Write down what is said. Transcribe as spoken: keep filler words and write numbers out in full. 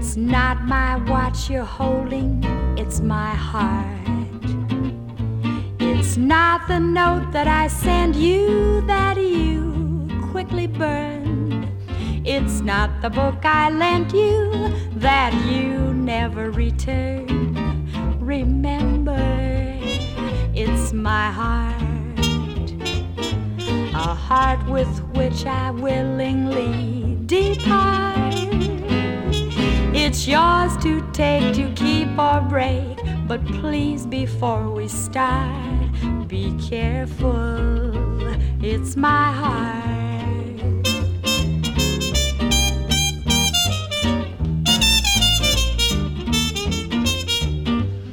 It's not my watch you're holding, it's my heart. It's not the note that I send you that you quickly burned. It's not the book I lent you that you never returned. Remember, it's my heart, a heart with which I willingly depart. It's yours to take, to keep or break, but please before we start, be careful, it's my heart.